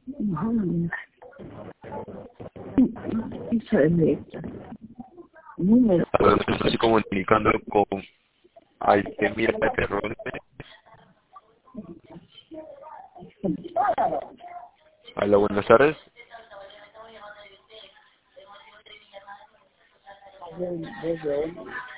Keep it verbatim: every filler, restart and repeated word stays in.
Ujú. Eso es de esto. Número. Ahora me estoy comunicando con Altemira Terrones. Hola, buenas tardes. Desde hoy.